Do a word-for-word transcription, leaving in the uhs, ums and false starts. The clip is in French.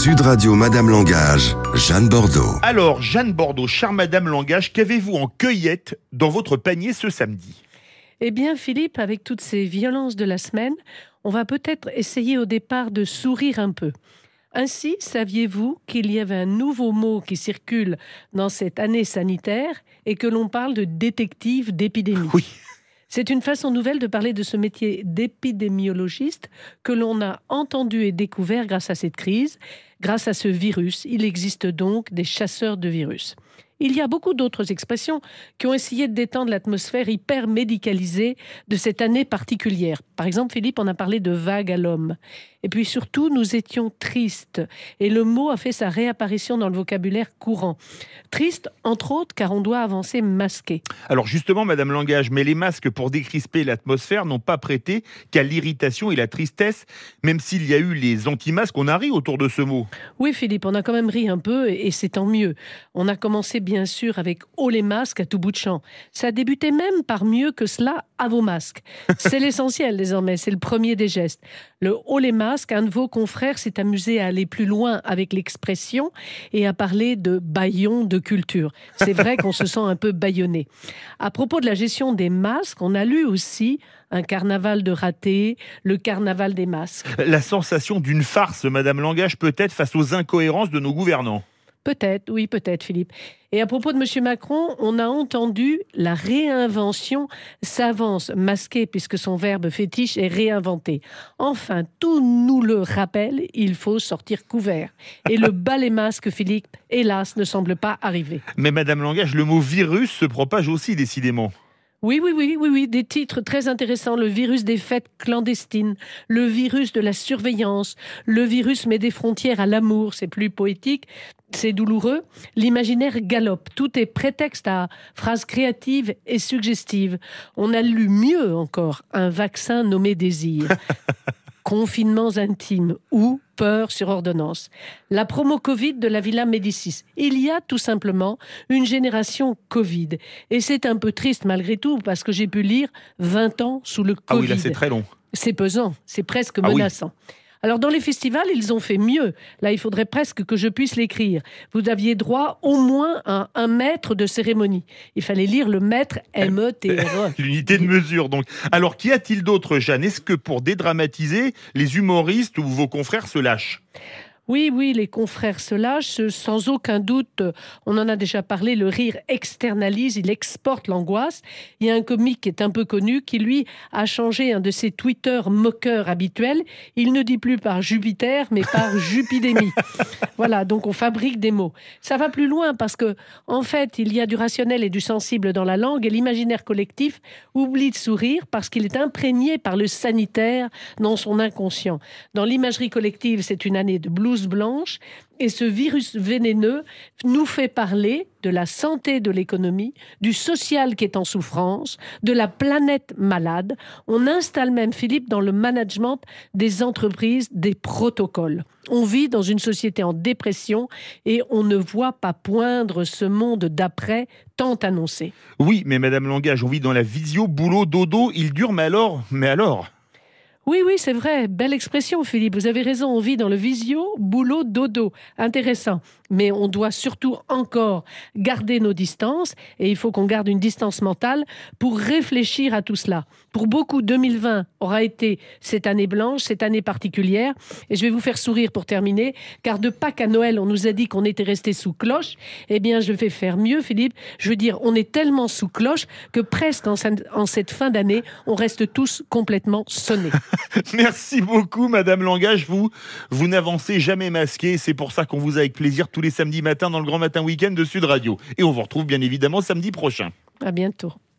Sud Radio Madame Langage, Jeanne Bordeaux. Alors, Jeanne Bordeaux, chère Madame Langage, qu'avez-vous en cueillette dans votre panier ce samedi ? Eh bien, Philippe, avec toutes ces violences de la semaine, on va peut-être essayer au départ de sourire un peu. Ainsi, saviez-vous qu'il y avait un nouveau mot qui circule dans cette année sanitaire et que l'on parle de détective d'épidémie ? Oui. C'est une façon nouvelle de parler de ce métier d'épidémiologiste que l'on a entendu et découvert grâce à cette crise, grâce à ce virus. Il existe donc des chasseurs de virus. Il y a beaucoup d'autres expressions qui ont essayé de détendre l'atmosphère hyper médicalisée de cette année particulière. Par exemple, Philippe, on a parlé de vague à l'homme. Et puis surtout, nous étions tristes. Et le mot a fait sa réapparition dans le vocabulaire courant. Triste, entre autres, car on doit avancer masqué. Alors justement, Madame Langage, mais les masques pour décrisper l'atmosphère n'ont pas prêté qu'à l'irritation et la tristesse, même s'il y a eu les anti-masques, on a ri autour de ce mot. Oui, Philippe, on a quand même ri un peu et c'est tant mieux. On a commencé bien sûr avec « haut les masques » à tout bout de champ. Ça a débuté même par mieux que cela à vos masques. C'est l'essentiel désormais, c'est le premier des gestes. Le « haut les masques », un de vos confrères s'est amusé à aller plus loin avec l'expression et à parler de bâillon de culture. C'est vrai qu'on se sent un peu bâillonné. À propos de la gestion des masques, on a lu aussi un carnaval de ratés, le carnaval des masques. La sensation d'une farce, Madame Langage, peut-être face aux incohérences de nos gouvernants. Peut-être, oui, peut-être, Philippe. Et à propos de M. Macron, on a entendu la réinvention s'avance masquée puisque son verbe fétiche est réinventé. Enfin, tout nous le rappelle, il faut sortir couvert. Et le balai masque, Philippe, hélas, ne semble pas arriver. Mais Madame Langage, le mot virus se propage aussi décidément. Oui, oui, oui, oui, oui, des titres très intéressants. Le virus des fêtes clandestines, le virus de la surveillance, le virus met des frontières à l'amour, c'est plus poétique, c'est douloureux. L'imaginaire galope, tout est prétexte à phrases créatives et suggestives. On a lu mieux encore, un vaccin nommé désir. Confinements intimes ou peur sur ordonnance. La promo Covid de la Villa Médicis. Il y a tout simplement une génération Covid. Et c'est un peu triste malgré tout parce que j'ai pu lire vingt ans sous le Covid. Ah oui, là c'est très long. C'est pesant, c'est presque ah menaçant. Oui. Alors dans les festivals, ils ont fait mieux. Là, il faudrait presque que je puisse l'écrire. Vous aviez droit au moins à un maître de cérémonie. Il fallait lire le maître M E T R E. L'unité de mesure, donc. Alors, qu'y a-t-il d'autre, Jeanne ? Est-ce que pour dédramatiser, les humoristes ou vos confrères se lâchent ? Oui, oui, les confrères se lâchent, sans aucun doute. On en a déjà parlé, le rire externalise, il exporte l'angoisse. Il y a un comique qui est un peu connu, qui lui a changé un de ses Twitter moqueurs habituels. Il ne dit plus par Jupiter, mais par Jupidémie. Voilà, donc on fabrique des mots. Ça va plus loin parce que, en fait, il y a du rationnel et du sensible dans la langue et l'imaginaire collectif oublie de sourire parce qu'il est imprégné par le sanitaire dans son inconscient. Dans l'imagerie collective, c'est une année de blues blanche et ce virus vénéneux nous fait parler de la santé de l'économie, du social qui est en souffrance, de la planète malade. On installe même, Philippe, dans le management des entreprises, des protocoles. On vit dans une société en dépression et on ne voit pas poindre ce monde d'après tant annoncé. Oui, mais Madame Langage, on vit dans la visio, boulot, dodo, il dure, mais alors, mais alors Oui, oui, c'est vrai. Belle expression, Philippe. Vous avez raison. On vit dans le visio, boulot, dodo. Intéressant. Mais on doit surtout encore garder nos distances et il faut qu'on garde une distance mentale pour réfléchir à tout cela. Pour beaucoup, deux mille vingt aura été cette année blanche, cette année particulière. Et je vais vous faire sourire pour terminer, car de Pâques à Noël, on nous a dit qu'on était resté sous cloche. Eh bien, je vais faire mieux, Philippe. Je veux dire, on est tellement sous cloche que presque en, en cette fin d'année, on reste tous complètement sonnés. Merci beaucoup, Madame Langage. Vous, vous n'avancez jamais masqué. C'est pour ça qu'on vous a avec plaisir tous les samedis matins dans le Grand Matin Week-end de Sud Radio. Et on vous retrouve bien évidemment samedi prochain. À bientôt.